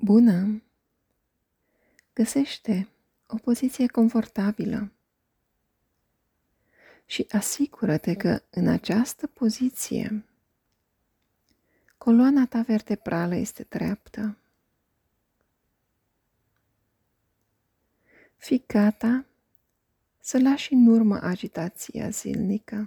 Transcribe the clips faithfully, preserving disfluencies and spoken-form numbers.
Bună! Găsește o poziție confortabilă și asigură-te că în această poziție coloana ta vertebrală este dreaptă. Fii gata să lași în urmă agitația zilnică.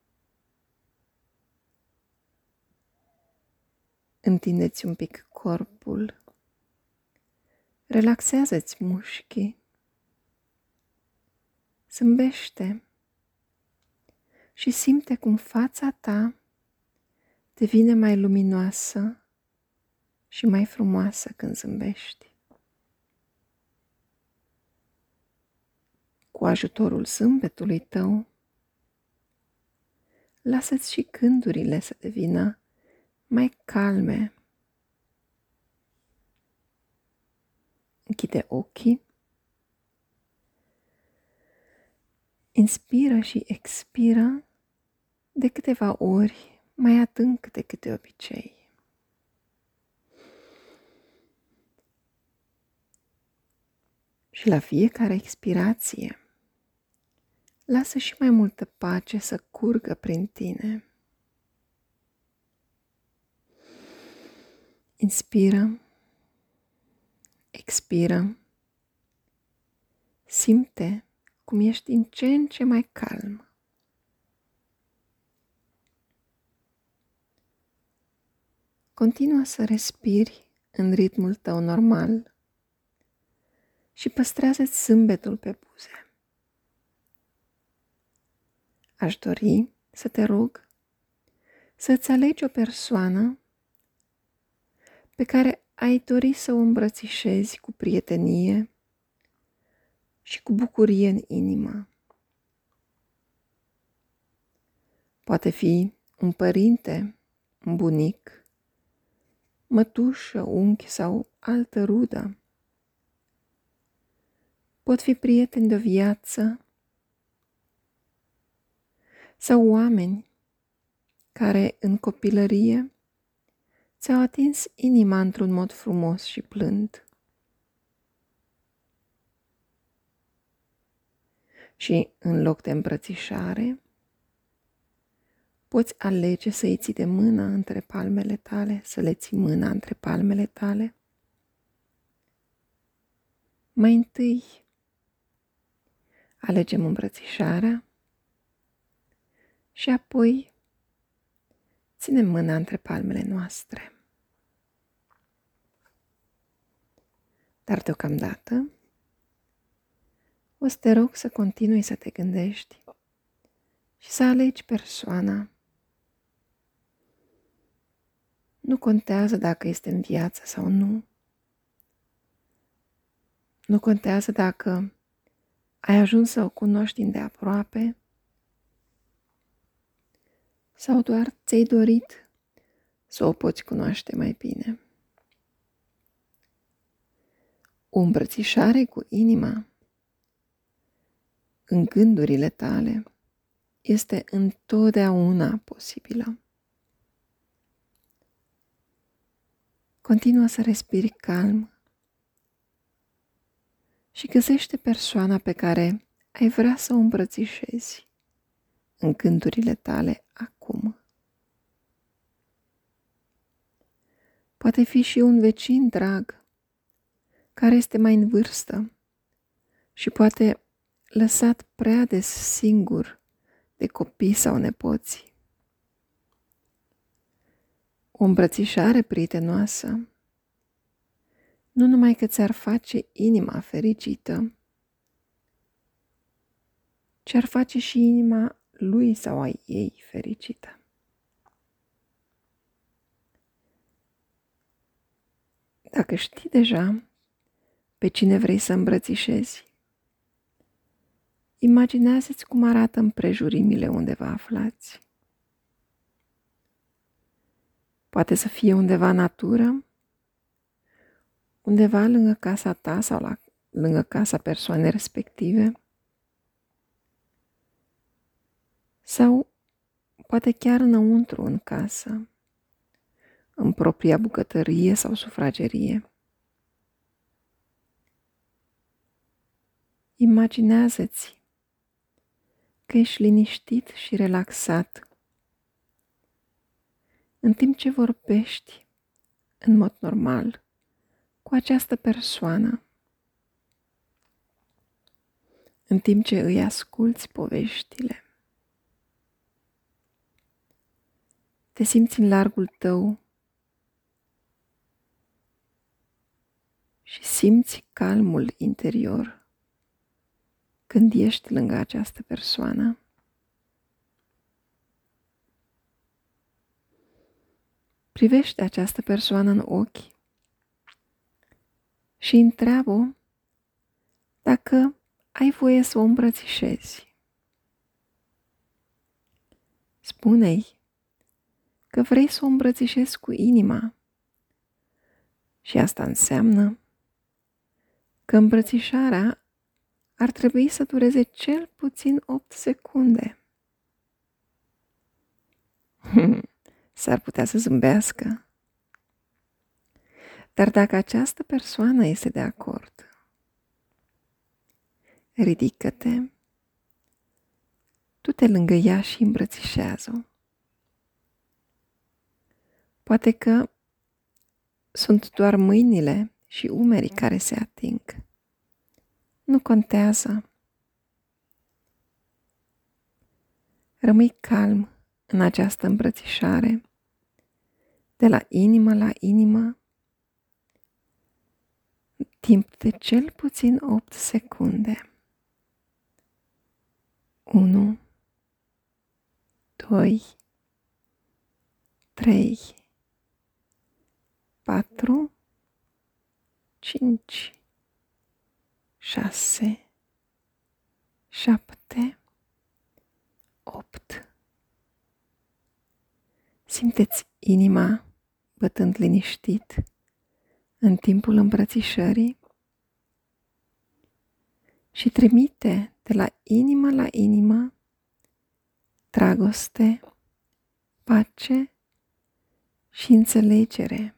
Întinde-ți un pic corpul. Relaxează-ți mușchii. Zâmbește și simte cum fața ta devine mai luminoasă și mai frumoasă când zâmbești. Cu ajutorul zâmbetului tău, lasă-ți și gândurile să devină mai calme. Închide ochii. Inspiră și expiră de câteva ori mai adânc decât de obicei. Și la fiecare expirație, lasă și mai multă pace să curgă prin tine. Inspiră, expiră, simte cum ești din ce în ce mai calm. Continuă să respiri în ritmul tău normal și păstrează-ți zâmbetul pe buze. Aș dori să te rog să-ți alegi o persoană pe care ai dori să o îmbrățișezi cu prietenie și cu bucurie în inimă. Poate fi un părinte, un bunic, mătușă, unchi sau altă rudă. Pot fi prieteni de o viață sau oameni care în copilărie ți-au atins inima într-un mod frumos și blând. Și în loc de îmbrățișare, poți alege să îi ții de mână între palmele tale, să le ții mâna între palmele tale. Mai întâi, alegem îmbrățișarea și apoi ținem mâna între palmele noastre. Dar deocamdată o să te rog să continui să te gândești și să alegi persoana. Nu contează dacă este în viață sau nu. Nu contează dacă ai ajuns să o cunoști îndeaproape sau doar ți-ai dorit să o poți cunoaște mai bine. O îmbrățișare cu inima în gândurile tale este întotdeauna posibilă. Continuă să respiri calm și găsește persoana pe care ai vrea să o îmbrățișezi în gândurile tale acum. Poate fi și un vecin drag care este mai în vârstă și poate lăsat prea des singur de copii sau nepoți. O îmbrățișare prietenoasă nu numai că ți-ar face inima fericită, ci ar face și inima lui sau a ei fericită. Dacă știi deja pe cine vrei să îmbrățișezi, imaginează-ți cum arată împrejurimile unde vă aflați. Poate să fie undeva în natură, undeva lângă casa ta sau la, lângă casa persoanei respective, sau poate chiar înăuntru în casă, în propria bucătărie sau sufragerie. imaginează-ți că ești liniștit și relaxat în timp ce vorbești în mod normal cu această persoană, în timp ce îi asculți poveștile. Te simți în largul tău și simți calmul interior când ești lângă această persoană. Privește această persoană în ochi și întreabă dacă ai voie să o îmbrățișezi. Spune-i că vrei să o îmbrățișezi cu inima și asta înseamnă că îmbrățișarea ar trebui să dureze cel puțin opt secunde. S-ar putea să zâmbească. Dar dacă această persoană este de acord, ridică-te, du-te lângă ea și îmbrățișează-o. Poate că sunt doar mâinile și umerii care se ating. Nu contează. Rămâi calm în această îmbrățișare, de la inimă la inimă, timp de cel puțin opt secunde. unu, doi, trei, patru, cinci, șase, șapte, opt. Simteți inima bătând liniștit în timpul îmbrățișării și trimite de la inimă la inimă dragoste, pace și înțelegere.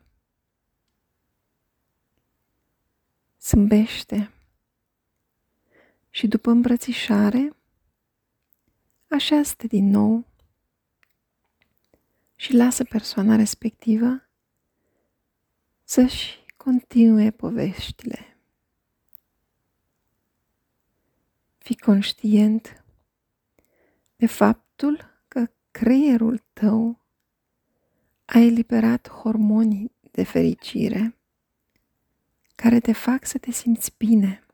Zâmbește și după îmbrățișare așează-te din nou și lasă persoana respectivă să-și continue poveștile. Fii conștient de faptul că creierul tău a eliberat hormonii de fericire care te fac să te simți bine.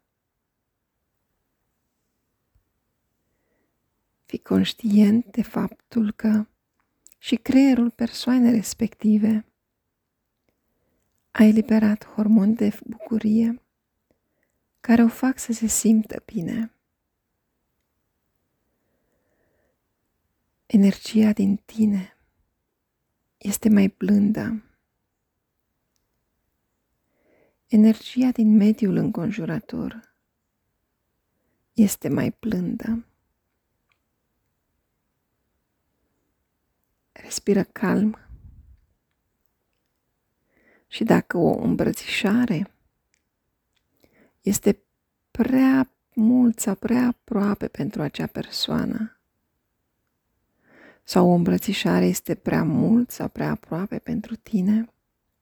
Fii conștient de faptul că și creierul persoanei respective a eliberat hormoni de bucurie care o fac să se simtă bine. Energia din tine este mai blândă. Energia din mediul înconjurător este mai blândă. Respiră calm și dacă o îmbrățișare este prea mult sau prea aproape pentru acea persoană, sau o îmbrățișare este prea mult sau prea aproape pentru tine,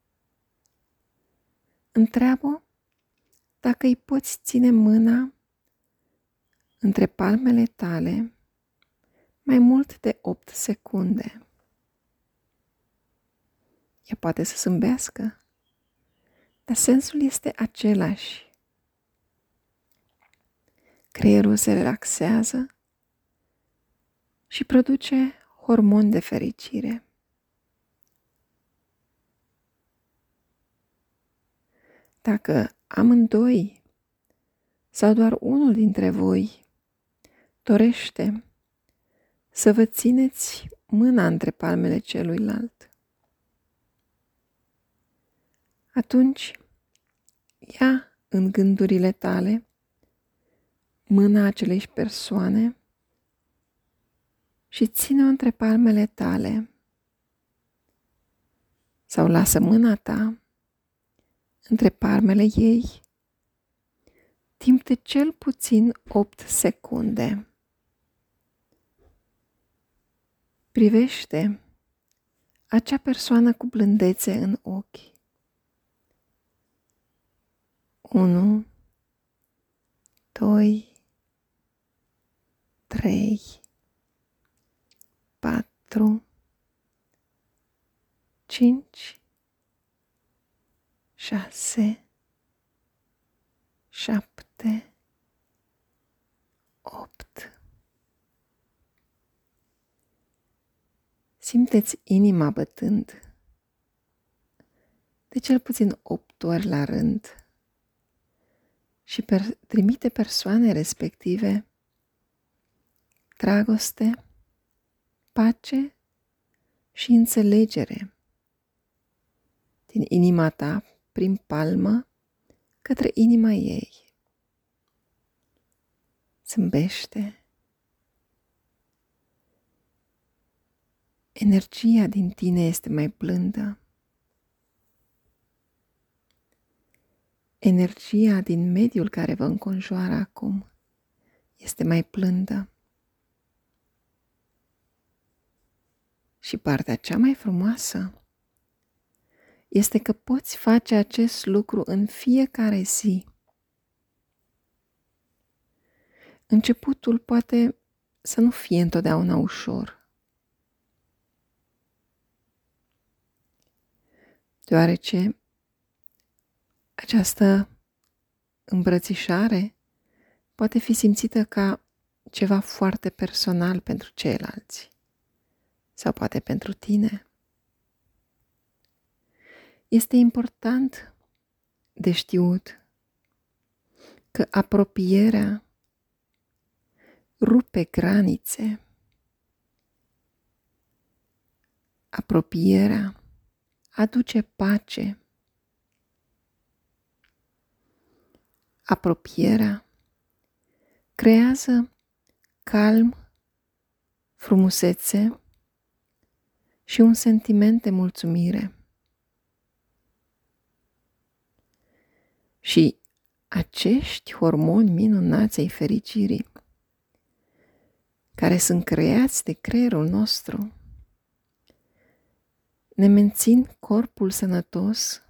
întreabă dacă îi poți ține mâna între palmele tale mai mult de opt secunde. Ea poate să zâmbească, dar sensul este același. Creierul se relaxează și produce hormon de fericire. Dacă amândoi sau doar unul dintre voi dorește să vă țineți mâna între palmele celuilalt, atunci ia în gândurile tale mâna acelei persoane și ține-o între palmele tale sau lasă mâna ta între palmele ei timp de cel puțin opt secunde. Privește acea persoană cu blândețe în ochi. unu, doi, trei, patru, cinci, șase, șapte, opt. Simte-ți inima bătând de cel puțin opt ori la rând și per- trimite persoane respective dragoste, pace și înțelegere din inima ta prin palmă către inima ei. Zâmbește. Energia din tine este mai blândă. Energia din mediul care vă înconjoară acum este mai blândă. Și partea cea mai frumoasă este că poți face acest lucru în fiecare zi. Începutul poate să nu fie întotdeauna ușor, deoarece această îmbrățișare poate fi simțită ca ceva foarte personal pentru ceilalți sau poate pentru tine. Este important de știut că apropierea rupe granițe. Apropierea aduce pace. Apropierea creează calm, frumusețe și un sentiment de mulțumire. Și acești hormoni minunați ai fericirii, care sunt creați de creierul nostru, ne mențin corpul sănătos,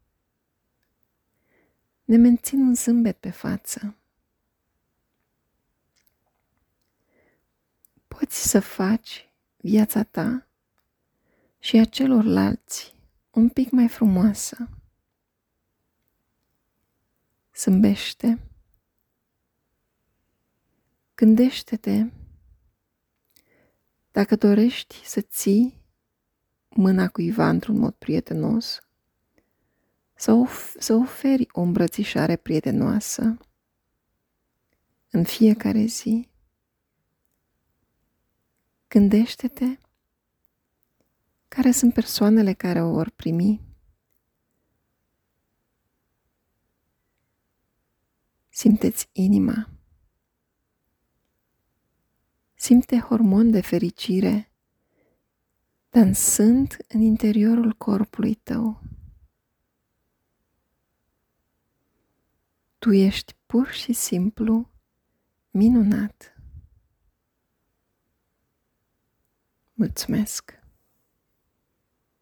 ne mențin un zâmbet pe față. Poți să faci viața ta și a celorlalți un pic mai frumoasă. Zâmbește. Gândește-te dacă dorești să ții mâna cuiva într-un mod prietenos sau să oferi o îmbrățișare prietenoasă în fiecare zi. Gândește-te care sunt persoanele care o vor primi. Simte-ți inima. Simte hormoni de fericire dansând în interiorul corpului tău. Tu ești pur și simplu minunat. Mulțumesc!